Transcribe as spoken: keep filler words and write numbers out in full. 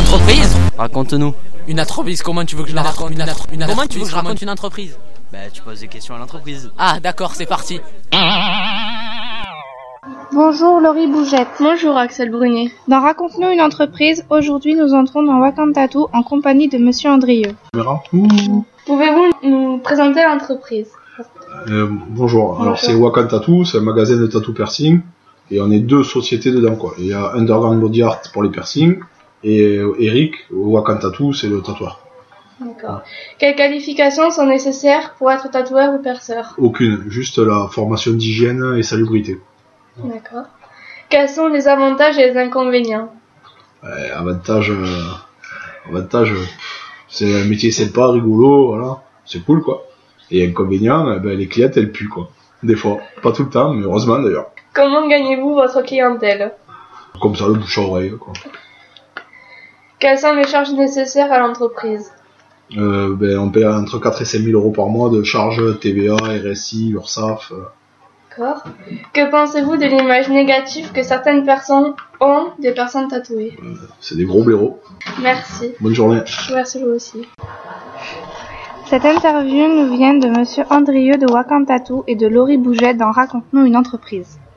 entreprise? Raconte-nous. Une entreprise, comment tu veux que je la raconte? Une, atro- une Comment tu veux que je raconte une entreprise? Bah tu poses des questions à l'entreprise. Ah d'accord, c'est parti. Bonjour Laurie Bougette. Bonjour Axel Brunet. Dans Raconte-nous une entreprise, aujourd'hui nous entrons dans Wakantatou en compagnie de Monsieur Andrieux. Pouvez-vous nous présenter l'entreprise? euh, Bonjour, alors Bonjour. C'est Wakantatou, c'est un magasin de tattoo piercing et on est deux sociétés dedans quoi. Il y a Underground Body Art pour les piercings et euh, Eric, Wakantatou, c'est le tatoueur. D'accord. Quelles qualifications sont nécessaires pour être tatoueur ou perceur? Aucune, juste la formation d'hygiène et salubrité. D'accord. Quels sont les avantages et les inconvénients? Ouais, avantage, euh, avantage, euh, c'est un métier sympa, rigolo, voilà, c'est cool quoi. Et inconvénient, euh, ben, les clientes elles puent quoi. Des fois, pas tout le temps, mais heureusement d'ailleurs. Comment gagnez-vous votre clientèle? Comme ça, le bouche à oreille quoi. Quelles sont les charges nécessaires à l'entreprise? Euh, ben, on paie entre quatre et cinq mille euros par mois de charges T V A, R S I, URSSAF. Euh. D'accord. Que pensez-vous de l'image négative que certaines personnes ont des personnes tatouées? Euh, c'est des gros blaireaux. Merci. Bonne journée. Merci vous aussi. Cette interview nous vient de Monsieur Andrieux de Wakantatou et de Laurie Bougette dans Raconte-nous une entreprise.